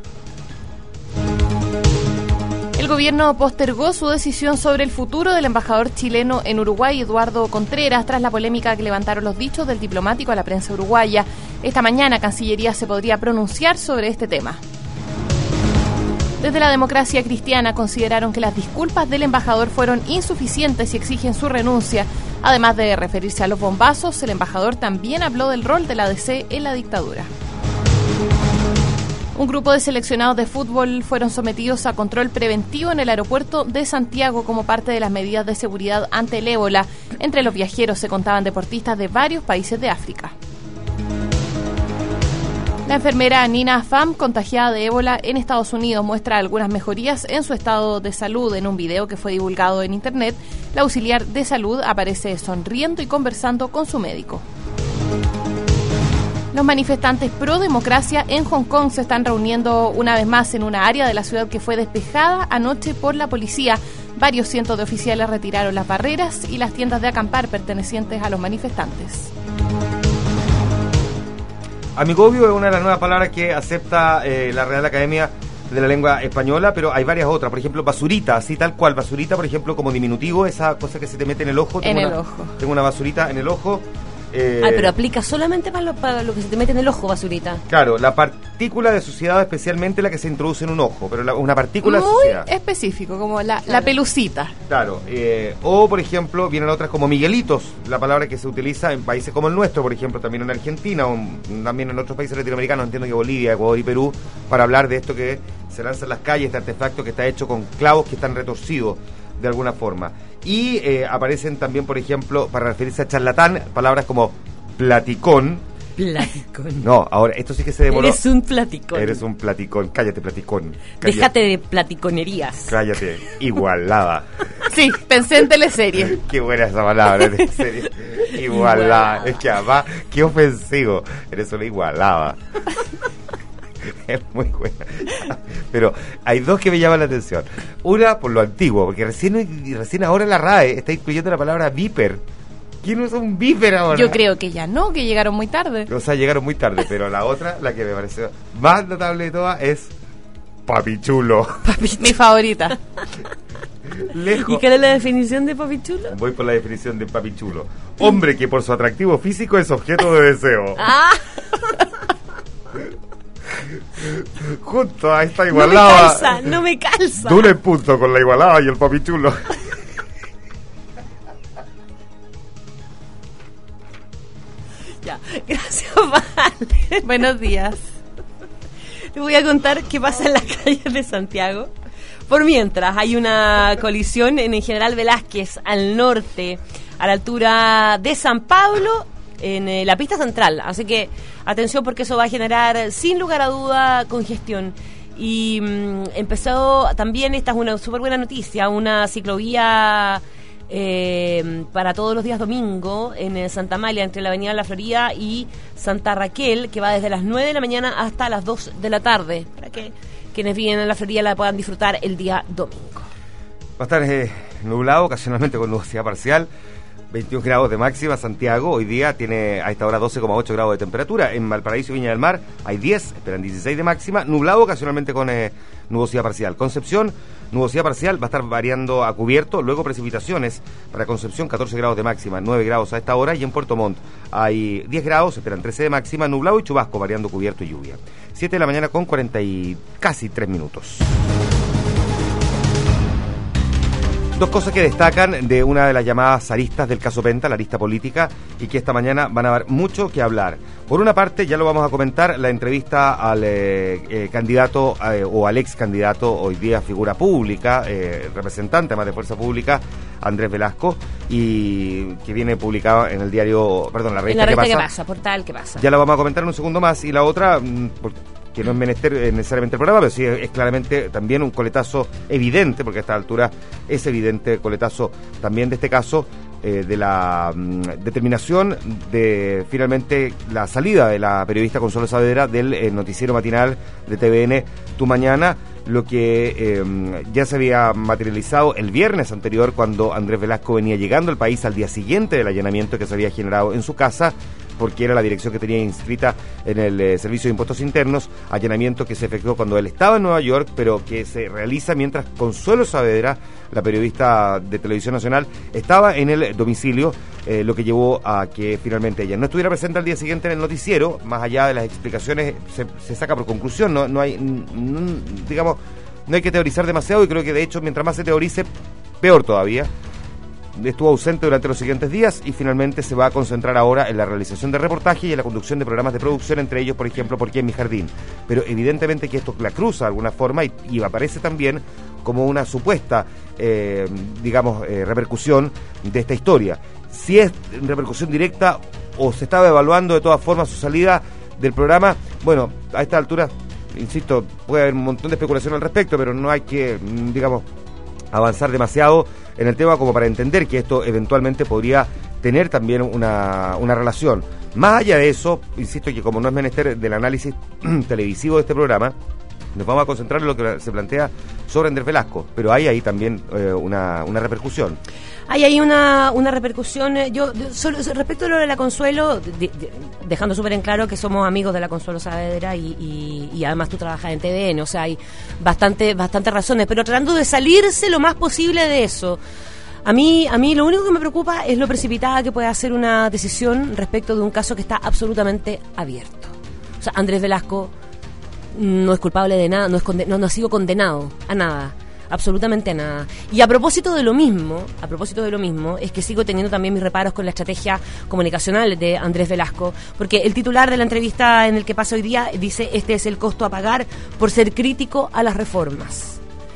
El gobierno postergó su decisión sobre el futuro del embajador chileno en Uruguay, Eduardo Contreras, tras la polémica que levantaron los dichos del diplomático a la prensa uruguaya. Esta mañana Cancillería se podría pronunciar sobre este tema. Desde la Democracia Cristiana consideraron que las disculpas del embajador fueron insuficientes y exigen su renuncia. Además de referirse a los bombazos, el embajador también habló del rol de la DC en la dictadura. Un grupo de seleccionados de fútbol fueron sometidos a control preventivo en el aeropuerto de Santiago como parte de las medidas de seguridad ante el ébola. Entre los viajeros se contaban deportistas de varios países de África. La enfermera Nina Pham, contagiada de ébola en Estados Unidos, muestra algunas mejorías en su estado de salud. En un video que fue divulgado en internet, la auxiliar de salud aparece sonriendo y conversando con su médico. Los manifestantes pro democracia en Hong Kong se están reuniendo una vez más en una área de la ciudad que fue despejada anoche por la policía. Varios cientos de oficiales retiraron las barreras y las tiendas de acampar pertenecientes a los manifestantes. Amigobio es una de las nuevas palabras que acepta la Real Academia de la Lengua Española, pero hay varias otras. Por ejemplo, basurita, así tal cual. Basurita, por ejemplo, como diminutivo, esa cosa que se te mete en el ojo. Tengo una basurita en el ojo. Pero aplica solamente para lo que se te mete en el ojo, basurita. Claro, la partícula de suciedad, especialmente la que se introduce en un ojo, pero una partícula de suciedad. Muy específico, como la pelucita. Claro, o por ejemplo, vienen otras como miguelitos, la palabra que se utiliza en países como el nuestro, por ejemplo, también en Argentina, o también en otros países latinoamericanos, entiendo que Bolivia, Ecuador y Perú, para hablar de esto que se lanza en las calles, este artefacto que está hecho con clavos que están retorcidos de alguna forma. Y aparecen también, por ejemplo, para referirse a charlatán, palabras como platicón. Platicón. No, ahora, esto sí que se demoró. Eres un platicón. Eres un platicón. Cállate, platicón. Cállate. Déjate de platiconerías. Cállate. Igualada. Sí, pensé en teleserie. Qué buena esa palabra, teleserie. Igualada. Es que además, qué ofensivo. Eres una igualada. Es muy buena. Pero hay dos que me llaman la atención. Una, por lo antiguo, porque recién ahora la RAE está incluyendo la palabra viper. ¿Quién usa un Viper ahora? Yo creo que ya no, que llegaron muy tarde. O sea, llegaron muy tarde, pero la otra, la que me pareció más notable de todas, es Papichulo. Mi favorita. Lejos. ¿Y cuál es la definición de papichulo? Voy por la definición de Papichulo. Hombre que por su atractivo físico es objeto de deseo. ¡Ah! Junto a esta No me igualada. calza, no me calza. Dura en punto con la igualada y el Papichulo. Ya, gracias, Vale. Buenos días. Te voy a contar qué pasa en las calles de Santiago. Por mientras, hay una colisión en el General Velázquez al norte, a la altura de San Pablo, en la pista central. Así que atención, porque eso va a generar, sin lugar a duda, congestión. Y empezó también, esta es una súper buena noticia, una ciclovía para todos los días domingo en Santa Amalia, entre la avenida La Florida y Santa Raquel, que va desde las 9 de la mañana hasta las 2 de la tarde, para que quienes viven en La Florida la puedan disfrutar el día domingo. Va a estar nublado, ocasionalmente con nubosidad parcial. 21 grados de máxima. Santiago hoy día tiene a esta hora 12,8 grados de temperatura. En Valparaíso y Viña del Mar hay 10, esperan 16 de máxima. Nublado ocasionalmente con nubosidad parcial. Concepción, nubosidad parcial, va a estar variando a cubierto. Luego precipitaciones para Concepción, 14 grados de máxima, 9 grados a esta hora. Y en Puerto Montt hay 10 grados, esperan 13 de máxima. Nublado y chubasco, variando cubierto y lluvia. 7 de la mañana con 40 y casi 3 minutos. Dos cosas que destacan de una de las llamadas aristas del caso Penta, la arista política, y que esta mañana van a haber mucho que hablar. Por una parte, ya lo vamos a comentar, la entrevista al candidato o al ex candidato, hoy día figura pública, representante además de Fuerza Pública, Andrés Velasco, y que viene publicado en el diario, perdón, la revista ¿Qué pasa? Portal ¿Qué pasa? Ya la vamos a comentar en un segundo más. Y la otra, que no es menester necesariamente el programa, pero sí es claramente también un coletazo evidente, porque a esta altura es evidente coletazo también de este caso, de la determinación de finalmente la salida de la periodista Consuelo Saavedra del noticiero matinal de TVN Tu Mañana, lo que ya se había materializado el viernes anterior, cuando Andrés Velasco venía llegando al país al día siguiente del allanamiento que se había generado en su casa, porque era la dirección que tenía inscrita en el Servicio de Impuestos Internos, allanamiento que se efectuó cuando él estaba en Nueva York, pero que se realiza mientras Consuelo Saavedra, la periodista de Televisión Nacional, estaba en el domicilio, lo que llevó a que finalmente ella no estuviera presente al día siguiente en el noticiero. Más allá de las explicaciones, se saca por conclusión, no hay que teorizar demasiado, y creo que de hecho mientras más se teorice, peor todavía. Estuvo ausente durante los siguientes días y finalmente se va a concentrar ahora en la realización de reportajes y en la conducción de programas de producción, entre ellos, por ejemplo, ¿Por qué en mi jardín? Pero evidentemente que esto la cruza de alguna forma y aparece también como una supuesta, repercusión de esta historia. Si es repercusión directa o se estaba evaluando de todas formas su salida del programa, bueno, a esta altura, insisto, puede haber un montón de especulación al respecto, pero no hay que, avanzar demasiado en el tema como para entender que esto eventualmente podría tener también una relación. Más allá de eso, insisto que como no es menester del análisis televisivo de este programa, nos vamos a concentrar en lo que se plantea sobre Andrés Velasco, pero hay ahí también una repercusión. Hay ahí una repercusión. Yo solo respecto a lo de la Consuelo, dejando súper en claro que somos amigos de la Consuelo Saavedra y además tú trabajas en TVN, o sea, hay bastante razones, pero tratando de salirse lo más posible de eso. A mí lo único que me preocupa es lo precipitada que puede hacer una decisión respecto de un caso que está absolutamente abierto. O sea, Andrés Velasco no es culpable de nada, no ha sido condenado a nada, absolutamente a nada. Y a propósito de lo mismo, es que sigo teniendo también mis reparos con la estrategia comunicacional de Andrés Velasco, porque el titular de la entrevista en el que pasa hoy día dice: este es el costo a pagar por ser crítico a las reformas.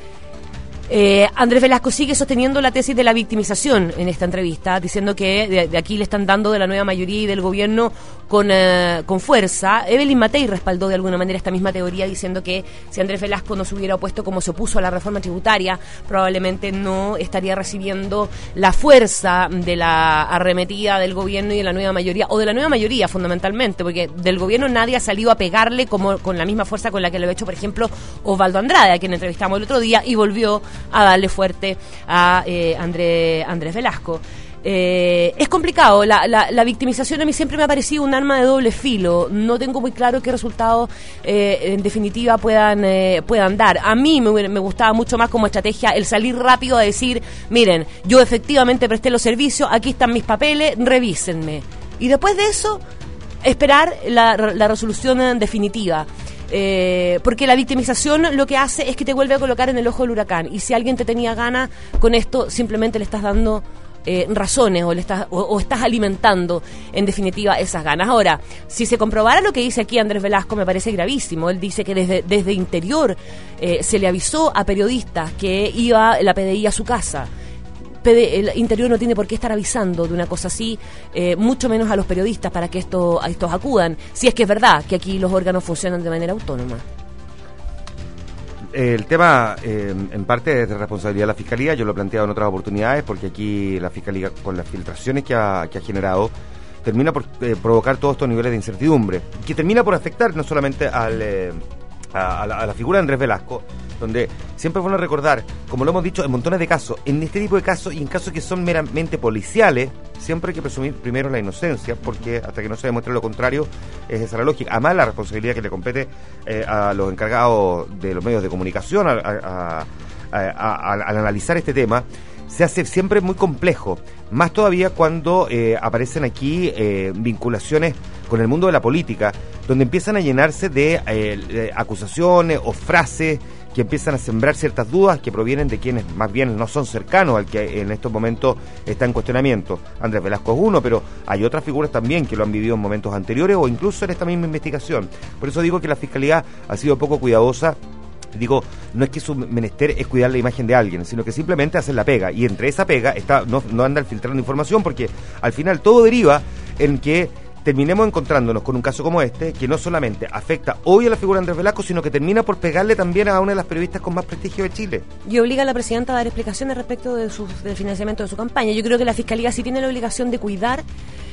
Andrés Velasco sigue sosteniendo la tesis de la victimización en esta entrevista, diciendo que de aquí le están dando de la nueva mayoría y del gobierno con fuerza. Evelyn Matei respaldó de alguna manera esta misma teoría, diciendo que si Andrés Velasco no se hubiera opuesto como se opuso a la reforma tributaria, probablemente no estaría recibiendo la fuerza de la arremetida del gobierno y de la nueva mayoría, o de la nueva mayoría fundamentalmente, porque del gobierno nadie ha salido a pegarle como con la misma fuerza con la que lo ha hecho, por ejemplo, Osvaldo Andrade, a quien entrevistamos el otro día, y volvió a darle fuerte a Andrés Velasco. Es complicado, la victimización a mí siempre me ha parecido un arma de doble filo. No tengo muy claro qué resultados en definitiva puedan dar. A mí me gustaba mucho más como estrategia el salir rápido a decir, miren, yo efectivamente presté los servicios, aquí están mis papeles, revísenme. Y después de eso, esperar la resolución definitiva. Porque la victimización lo que hace es que te vuelve a colocar en el ojo del huracán. Y si alguien te tenía ganas con esto, simplemente le estás dando razones o estás alimentando en definitiva esas ganas. Ahora, si se comprobara lo que dice aquí Andrés Velasco, me parece gravísimo. Él dice que desde Interior se le avisó a periodistas que iba la PDI a su casa. El Interior no tiene por qué estar avisando de una cosa así, mucho menos a los periodistas para que estos acudan, si es que es verdad que aquí los órganos funcionan de manera autónoma. El tema, en parte, es de responsabilidad de la Fiscalía. Yo lo he planteado en otras oportunidades, porque aquí la Fiscalía, con las filtraciones que ha generado, termina por provocar todos estos niveles de incertidumbre, que termina por afectar no solamente a la figura de Andrés Velasco, donde siempre es bueno recordar, como lo hemos dicho en montones de casos, en este tipo de casos y en casos que son meramente policiales, siempre hay que presumir primero la inocencia, porque hasta que no se demuestre lo contrario, es esa la lógica. Además, la responsabilidad que le compete a los encargados de los medios de comunicación al analizar este tema, se hace siempre muy complejo, más todavía cuando aparecen aquí vinculaciones con el mundo de la política, donde empiezan a llenarse de acusaciones o frases que empiezan a sembrar ciertas dudas que provienen de quienes más bien no son cercanos al que en estos momentos está en cuestionamiento. Andrés Velasco es uno, pero hay otras figuras también que lo han vivido en momentos anteriores o incluso en esta misma investigación. Por eso digo que la Fiscalía ha sido poco cuidadosa. Digo, no es que su menester es cuidar la imagen de alguien, sino que simplemente hacer la pega. Y entre esa pega no anda filtrando información, porque al final todo deriva en que terminemos encontrándonos con un caso como este, que no solamente afecta hoy a la figura de Andrés Velasco, sino que termina por pegarle también a una de las periodistas con más prestigio de Chile. Y obliga a la presidenta a dar explicaciones respecto del financiamiento de su campaña. Yo creo que la Fiscalía sí tiene la obligación de cuidar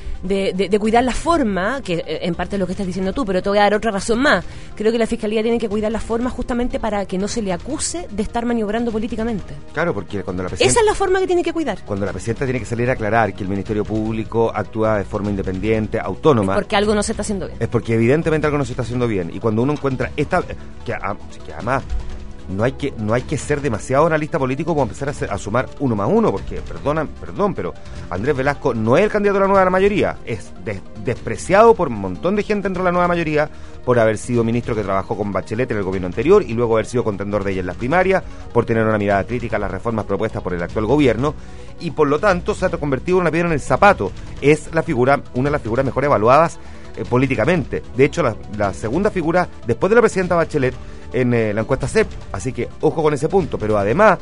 cuidar la forma, que en parte es lo que estás diciendo tú, pero te voy a dar otra razón más. Creo que la Fiscalía tiene que cuidar la forma justamente para que no se le acuse de estar maniobrando políticamente. Claro, porque cuando la presidenta... Esa es la forma que tiene que cuidar. Cuando la presidenta tiene que salir a aclarar que el Ministerio Público actúa de forma independiente, autónoma... Es porque algo no se está haciendo bien. Es porque evidentemente algo no se está haciendo bien. Y cuando uno encuentra esta... que además... No hay que ser demasiado analista político como empezar a sumar uno más uno, porque, perdón, pero Andrés Velasco no es el candidato de la nueva mayoría, es despreciado por un montón de gente dentro de la nueva mayoría, por haber sido ministro que trabajó con Bachelet en el gobierno anterior y luego haber sido contendor de ella en las primarias, por tener una mirada crítica a las reformas propuestas por el actual gobierno, y por lo tanto se ha convertido en una piedra en el zapato. Es una de las figuras mejor evaluadas políticamente. De hecho, la segunda figura, después de la presidenta Bachelet, en la encuesta CEP, así que ojo con ese punto. Pero además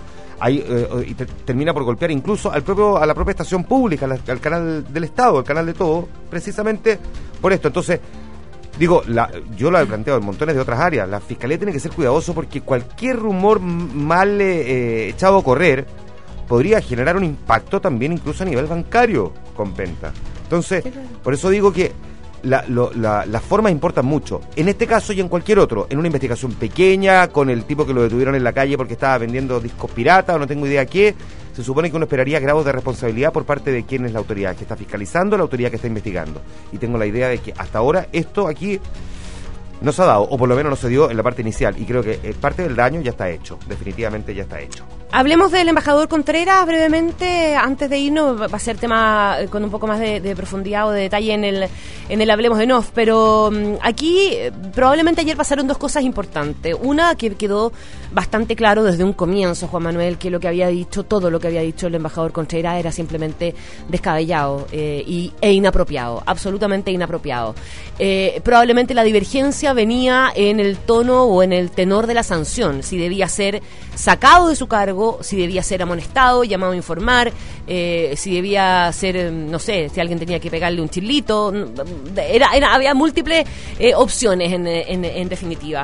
termina por golpear incluso a la propia estación pública, al canal del Estado, al canal de todo, precisamente por esto. Entonces, digo, yo lo he planteado en montones de otras áreas. La Fiscalía tiene que ser cuidadoso, porque cualquier rumor mal echado a correr podría generar un impacto también incluso a nivel bancario con Penta. Entonces, por eso digo que las formas importan mucho. En este caso y en cualquier otro, en una investigación pequeña, con el tipo que lo detuvieron en la calle porque estaba vendiendo discos piratas o no tengo idea qué, se supone que uno esperaría grados de responsabilidad por parte de quién es la autoridad que está fiscalizando, la autoridad que está investigando. Y tengo la idea de que hasta ahora esto aquí no se ha dado, o por lo menos no se dio en la parte inicial, y creo que parte del daño ya está hecho, definitivamente ya está hecho. Hablemos del embajador Contreras brevemente, antes de irnos. Va a ser tema con un poco más de profundidad o de detalle en el Hablemos en Off, pero aquí probablemente ayer pasaron dos cosas importantes. Una, que quedó bastante claro desde un comienzo, Juan Manuel, que todo lo que había dicho el embajador Contreras era simplemente descabellado e inapropiado, absolutamente inapropiado. Probablemente la divergencia venía en el tono o en el tenor de la sanción, si debía ser sacado de su cargo, si debía ser amonestado, llamado a informar, si debía ser, no sé, si alguien tenía que pegarle un chilito. Había múltiples opciones en definitiva.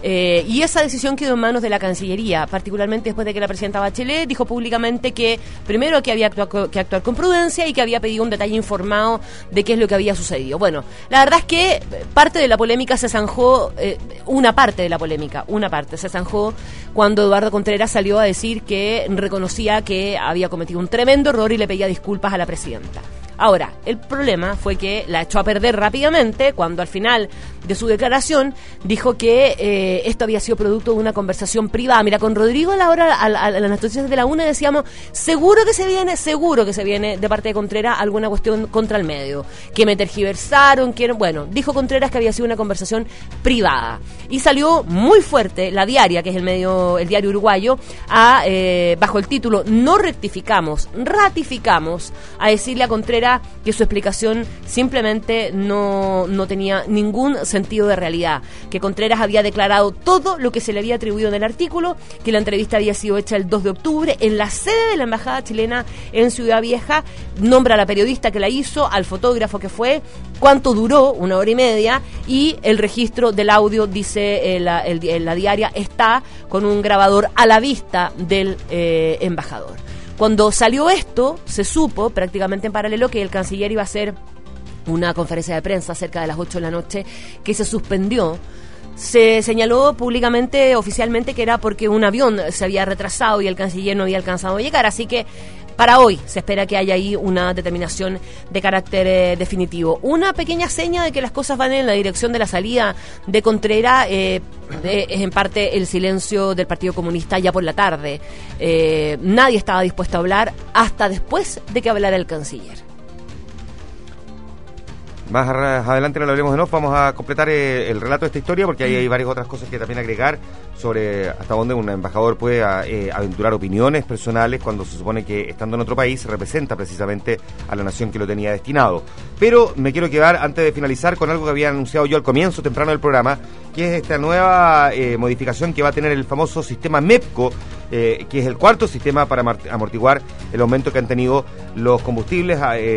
Y esa decisión quedó en manos de la Cancillería, particularmente después de que la presidenta Bachelet dijo públicamente que primero que había que actuar con prudencia y que había pedido un detalle informado de qué es lo que había sucedido. Bueno, la verdad es que parte de la polémica se zanjó, una parte se zanjó cuando Eduardo Contreras salió a decir que reconocía que había cometido un tremendo error y le pedía disculpas a la presidenta. Ahora, el problema fue que la echó a perder rápidamente cuando al final de su declaración dijo que esto había sido producto de una conversación privada. Mira, con Rodrigo a la hora, a las noticias de la una decíamos, seguro que se viene de parte de Contreras alguna cuestión contra el medio, que me tergiversaron, bueno, dijo Contreras que había sido una conversación privada. Y salió muy fuerte La Diaria, que es el diario uruguayo, bajo el título "No rectificamos, ratificamos", a decirle a Contreras que su explicación simplemente no tenía ningún sentido de realidad, que Contreras había declarado todo lo que se le había atribuido en el artículo, que la entrevista había sido hecha el 2 de octubre en la sede de la Embajada chilena en Ciudad Vieja, nombra a la periodista que la hizo, al fotógrafo que fue, cuánto duró, 1 hora y media, y el registro del audio, dice la Diaria, está con un grabador a la vista del embajador. Cuando salió esto, se supo prácticamente en paralelo que el canciller iba a hacer una conferencia de prensa cerca de las 8 de la noche, que se suspendió. Se señaló públicamente, oficialmente, que era porque un avión se había retrasado y el canciller no había alcanzado a llegar, así que para hoy se espera que haya ahí una determinación de carácter definitivo. Una pequeña seña de que las cosas van en la dirección de la salida de Contreras es en parte el silencio del Partido Comunista ya por la tarde. Nadie estaba dispuesto a hablar hasta después de que hablara el canciller. Más adelante lo hablaremos de nuevo, vamos a completar el relato de esta historia porque hay varias otras cosas que también agregar sobre hasta dónde un embajador puede aventurar opiniones personales cuando se supone que estando en otro país representa precisamente a la nación que lo tenía destinado. Pero me quiero quedar, antes de finalizar, con algo que había anunciado yo al comienzo temprano del programa, que es esta nueva modificación que va a tener el famoso sistema MEPCO, que es el cuarto sistema para amortiguar el aumento que han tenido los combustibles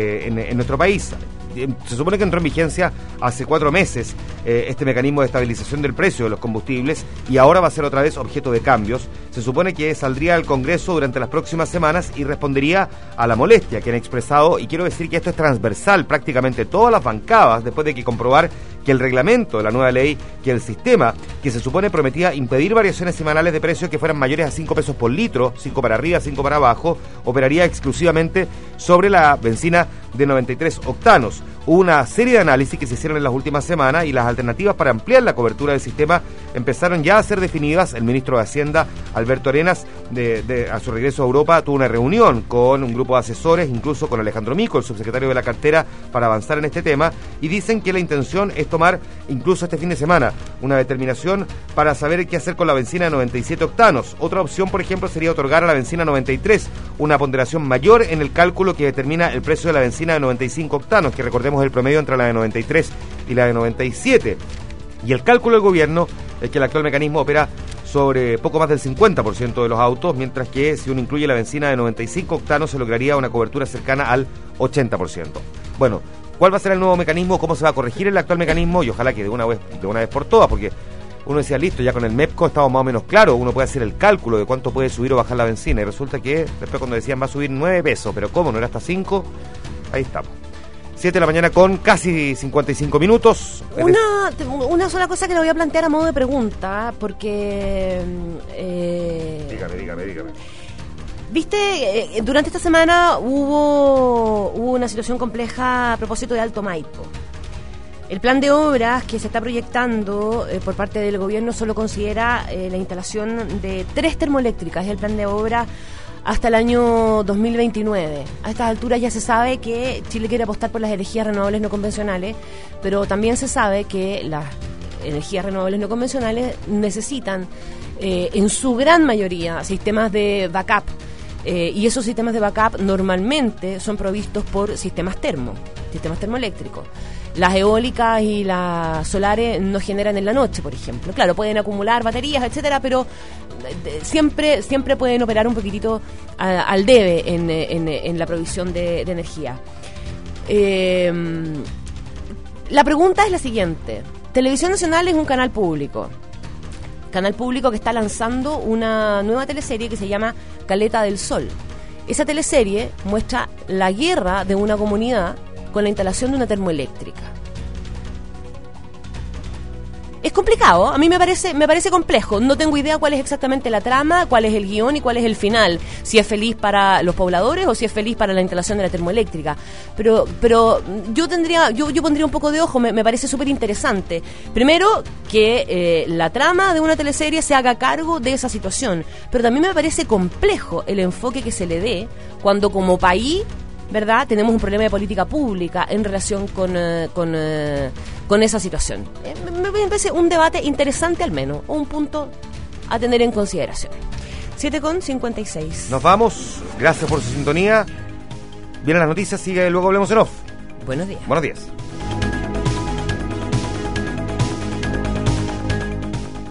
en nuestro país. Se supone que entró en vigencia hace 4 meses este mecanismo de estabilización del precio de los combustibles y ahora va a ser otra vez objeto de cambios. Se supone que saldría al Congreso durante las próximas semanas y respondería a la molestia que han expresado, y quiero decir que esto es transversal, prácticamente todas las bancadas, después de que comprobar que el reglamento de la nueva ley, que el sistema que se supone prometía impedir variaciones semanales de precios que fueran mayores a 5 pesos por litro, 5 para arriba, 5 para abajo, operaría exclusivamente sobre la benzina de 93 octanos. Hubo una serie de análisis que se hicieron en las últimas semanas y las alternativas para ampliar la cobertura del sistema empezaron ya a ser definidas. El ministro de Hacienda, Alberto Arenas, a su regreso a Europa, tuvo una reunión con un grupo de asesores, incluso con Alejandro Mico, el subsecretario de la cartera, para avanzar en este tema, y dicen que la intención es tomar, incluso este fin de semana, una determinación para saber qué hacer con la benzina de 97 octanos. Otra opción, por ejemplo, sería otorgar a la benzina 93 una ponderación mayor en el cálculo que determina el precio de la benzina de 95 octanos, que recordemos el promedio entre la de 93 y la de 97. Y el cálculo del gobierno es que el actual mecanismo opera sobre poco más del 50% de los autos, mientras que si uno incluye la benzina de 95 octanos se lograría una cobertura cercana al 80%. Bueno, ¿cuál va a ser el nuevo mecanismo? ¿Cómo se va a corregir el actual mecanismo? Y ojalá que de una vez por todas, porque uno decía, listo, ya con el MEPCO estamos más o menos claros, uno puede hacer el cálculo de cuánto puede subir o bajar la benzina, y resulta que después cuando decían va a subir 9 pesos, pero ¿cómo? ¿No era hasta 5? Ahí estamos. 7 de la mañana con casi 55 minutos. Una sola cosa que le voy a plantear a modo de pregunta, porque... Dígame. Viste, durante esta semana hubo una situación compleja a propósito de Alto Maipo. El plan de obras que se está proyectando por parte del gobierno solo considera la instalación de 3 termoeléctricas. Es el plan de obra hasta el año 2029. A estas alturas ya se sabe que Chile quiere apostar por las energías renovables no convencionales, pero también se sabe que las energías renovables no convencionales necesitan en su gran mayoría sistemas de backup. Y esos sistemas de backup normalmente son provistos por sistemas termoeléctricos. Las eólicas y las solares no generan en la noche, por ejemplo. Claro, pueden acumular baterías, etcétera, pero siempre pueden operar un poquitito al debe en la provisión de energía. La pregunta es la siguiente. Televisión Nacional es un canal público. canal público que está lanzando una nueva teleserie que se llama Caleta del Sol. Esa teleserie muestra la guerra de una comunidad con la instalación de una termoeléctrica. Es complicado, a mí me parece complejo. No tengo idea cuál es exactamente la trama, cuál es el guión y cuál es el final. Si es feliz para los pobladores o si es feliz para la instalación de la termoeléctrica. Pero yo pondría un poco de ojo, me parece súper interesante. Primero, que la trama de una teleserie se haga cargo de esa situación. Pero también me parece complejo el enfoque que se le dé cuando como país, ¿verdad?, tenemos un problema de política pública en relación con esa situación. Me parece un debate interesante al menos, o un punto a tener en consideración. 7:56. Nos vamos, gracias por su sintonía. Vienen las noticias, sigue luego Hablemos en Off. Buenos días. Buenos días.